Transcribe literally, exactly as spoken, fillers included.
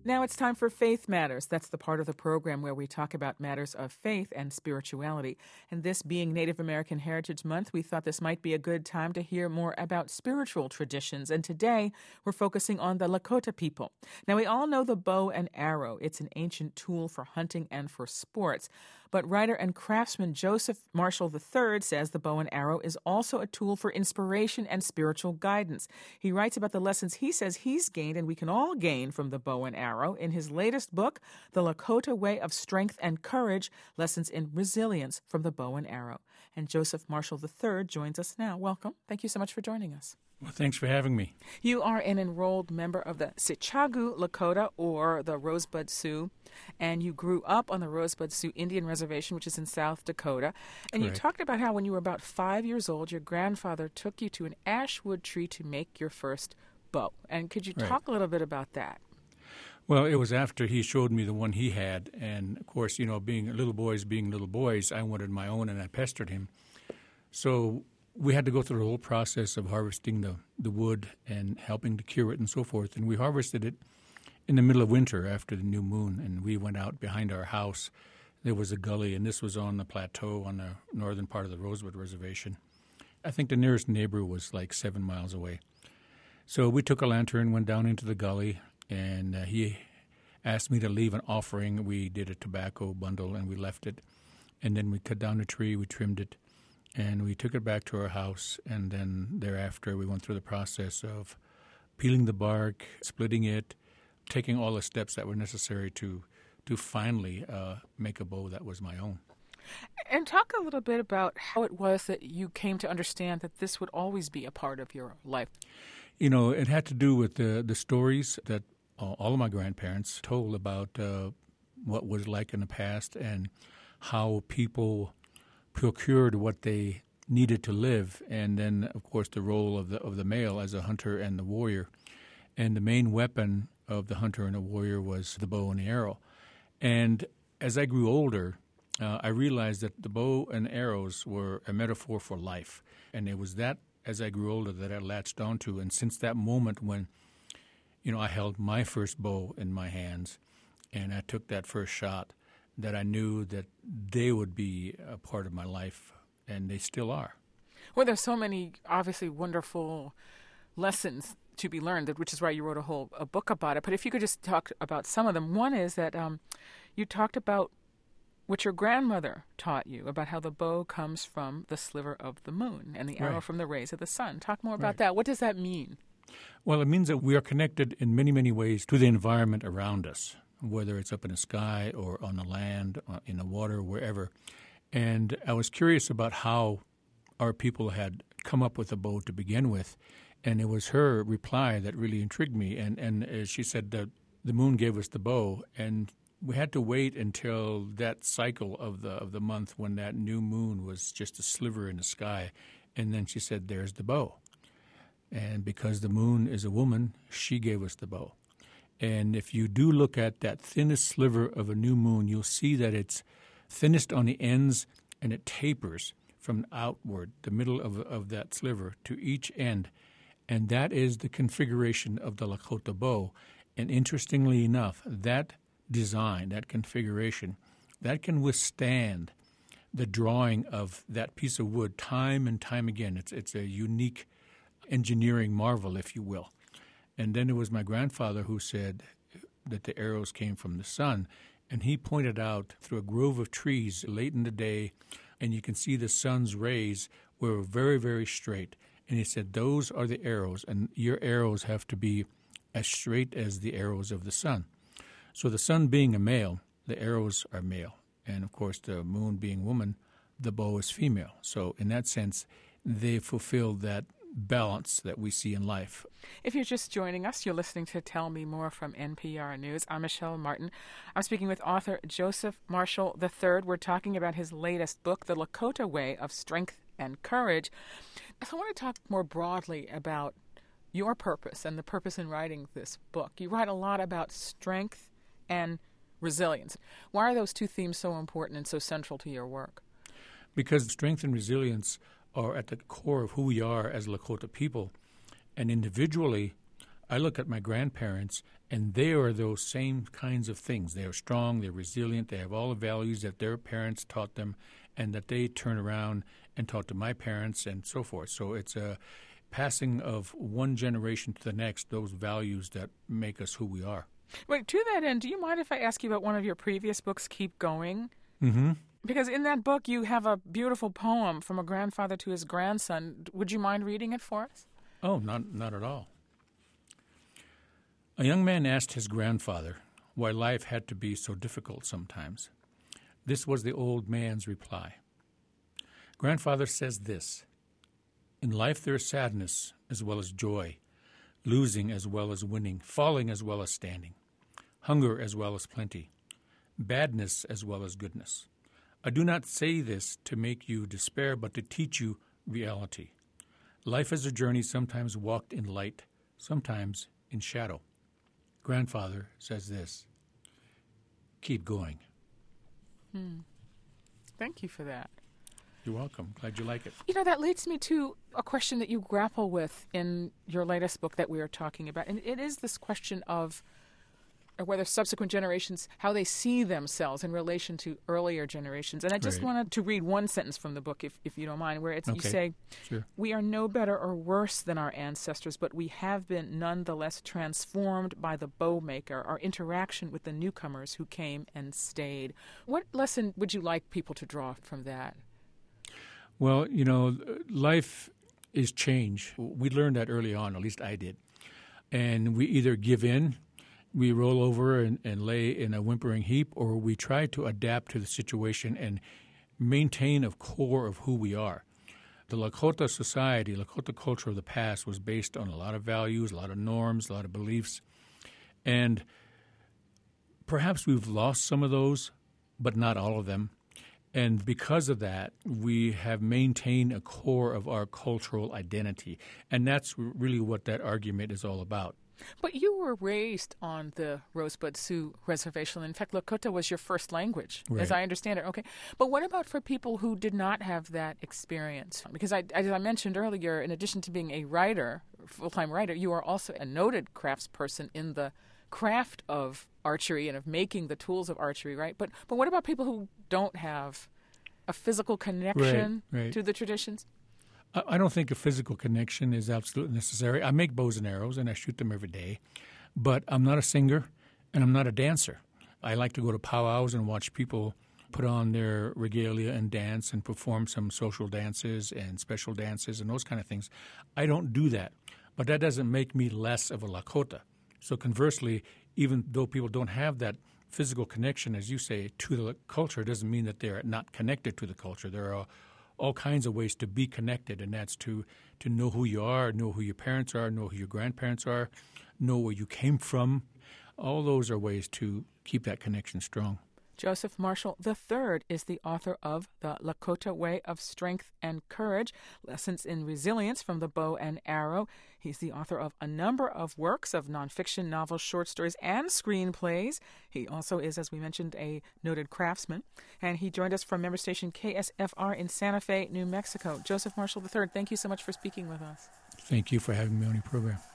Now it's time for Faith Matters. That's the part of the program where we talk about matters of faith and spirituality. And this being Native American Heritage Month, we thought this might be a good time to hear more about spiritual traditions. And today we're focusing on the Lakota people. Now we all know the bow and arrow. It's an ancient tool for hunting and for sports. But writer and craftsman Joseph Marshall the third says the bow and arrow is also a tool for inspiration and spiritual guidance. He writes about the lessons he says he's gained and we can all gain from the bow and arrow in his latest book, The Lakota Way of Strength and Courage, Lessons in Resilience from the Bow and Arrow. And Joseph Marshall the third joins us now. Welcome. Thank you so much for joining us. Well, thanks for having me. You are an enrolled member of the Sichagu Lakota, or the Rosebud Sioux, and you grew up on the Rosebud Sioux Indian Reservation, which is in South Dakota. And Correct. You talked about how when you were about five years old, your grandfather took you to an ashwood tree to make your first bow. And could you Right. talk a little bit about that? Well, it was after he showed me the one he had, and of course, you know, being little boys being little boys, I wanted my own, and I pestered him. So we had to go through the whole process of harvesting the, the wood and helping to cure it and so forth. And we harvested it in the middle of winter after the new moon, and we went out behind our house. There was a gully, and this was on the plateau on the northern part of the Rosewood Reservation. I think the nearest neighbor was like seven miles away. So we took a lantern, went down into the gully, and uh, he asked me to leave an offering. We did a tobacco bundle, and we left it. And then we cut down a tree, we trimmed it, and we took it back to our house. And then thereafter, we went through the process of peeling the bark, splitting it, taking all the steps that were necessary to to finally uh, make a bow that was my own. And talk a little bit about how it was that you came to understand that this would always be a part of your life. You know, it had to do with the, the stories that all of my grandparents told about uh, what was like in the past and how people procured what they needed to live, and then, of course, the role of the of the male as a hunter and the warrior. And the main weapon of the hunter and the warrior was the bow and the arrow. And as I grew older, uh, I realized that the bow and arrows were a metaphor for life. And it was that, as I grew older, that I latched onto. And since that moment when, you know, I held my first bow in my hands and I took that first shot, that I knew that they would be a part of my life, and they still are. Well, there's so many, obviously, wonderful lessons to be learned, which is why you wrote a whole a book about it. But if you could just talk about some of them. One is that um, you talked about what your grandmother taught you, about how the bow comes from the sliver of the moon and the arrow Right. from the rays of the sun. Talk more about Right. that. What does that mean? Well, it means that we are connected in many, many ways to the environment around us, whether it's up in the sky or on the land, or in the water, wherever. And I was curious about how our people had come up with a bow to begin with. And it was her reply that really intrigued me. And, and uh, she said that the moon gave us the bow, and we had to wait until that cycle of the of the month when that new moon was just a sliver in the sky. And then she said, there's the bow. And because the moon is a woman, she gave us the bow. And if you do look at that thinnest sliver of a new moon, you'll see that it's thinnest on the ends and it tapers from outward, the middle of, of that sliver, to each end. And that is the configuration of the Lakota bow. And interestingly enough, that design, that configuration, that can withstand the drawing of that piece of wood time and time again. It's, it's a unique engineering marvel, if you will. And then it was my grandfather who said that the arrows came from the sun. And he pointed out through a grove of trees late in the day, and you can see the sun's rays were very, very straight. And he said, those are the arrows, and your arrows have to be as straight as the arrows of the sun. So the sun being a male, the arrows are male. And, of course, the moon being woman, the bow is female. So in that sense, they fulfill that balance that we see in life. If you're just joining us, you're listening to Tell Me More from N P R News. I'm Michelle Martin. I'm speaking with author Joseph Marshall the third. We're talking about his latest book, The Lakota Way of Strength and Courage. So I want to talk more broadly about your purpose and the purpose in writing this book. You write a lot about strength and resilience. Why are those two themes so important and so central to your work? Because strength and resilience are at the core of who we are as Lakota people. And individually, I look at my grandparents, and they are those same kinds of things. They are strong, they're resilient, they have all the values that their parents taught them and that they turn around and taught to my parents and so forth. So it's a passing of one generation to the next, those values that make us who we are. Wait, to that end, do you mind if I ask you about one of your previous books, Keep Going? Mm-hmm. Because in that book you have a beautiful poem from a grandfather to his grandson. Would you mind reading it for us? Oh, not not at all. A young man asked his grandfather why life had to be so difficult sometimes. This was the old man's reply. Grandfather says this: in life there is sadness as well as joy, losing as well as winning, falling as well as standing, hunger as well as plenty, badness as well as goodness. I do not say this to make you despair, but to teach you reality. Life is a journey sometimes walked in light, sometimes in shadow. Grandfather says this: keep going. Hmm. Thank you for that. You're welcome. Glad you like it. You know, that leads me to a question that you grapple with in your latest book that we are talking about. And it is this question of whether subsequent generations, how they see themselves in relation to earlier generations. And I just Right. wanted to read one sentence from the book, if, if you don't mind, where it's, you Okay. say, Sure. we are no better or worse than our ancestors, but we have been nonetheless transformed by the bow maker, our interaction with the newcomers who came and stayed. What lesson would you like people to draw from that? Well, you know, life is change. We learned that early on, at least I did. And we either give in, we roll over and, and lay in a whimpering heap, or we try to adapt to the situation and maintain a core of who we are. The Lakota society, Lakota culture of the past was based on a lot of values, a lot of norms, a lot of beliefs. And perhaps we've lost some of those, but not all of them. And because of that, we have maintained a core of our cultural identity. And that's really what that argument is all about. But you were raised on the Rosebud Sioux Reservation. In fact, Lakota was your first language, Right. as I understand it. Okay. But what about for people who did not have that experience? Because I, as I mentioned earlier, in addition to being a writer, full-time writer, you are also a noted craftsperson in the craft of archery and of making the tools of archery, right? But but what about people who don't have a physical connection Right, right. to the traditions? I I don't think a physical connection is absolutely necessary. I make bows and arrows, and I shoot them every day. But I'm not a singer, and I'm not a dancer. I like to go to powwows and watch people put on their regalia and dance and perform some social dances and special dances and those kind of things. I don't do that. But that doesn't make me less of a Lakota. So conversely, even though people don't have that physical connection, as you say, to the culture, it doesn't mean that they're not connected to the culture. There are all kinds of ways to be connected, and that's to, to know who you are, know who your parents are, know who your grandparents are, know where you came from. All those are ways to keep that connection strong. Joseph Marshall the third is the author of The Lakota Way of Strength and Courage, Lessons in Resilience from the Bow and Arrow. He's the author of a number of works of nonfiction, novels, short stories, and screenplays. He also is, as we mentioned, a noted craftsman. And he joined us from member station K S F R in Santa Fe, New Mexico. Joseph Marshall the third, thank you so much for speaking with us. Thank you for having me on your program.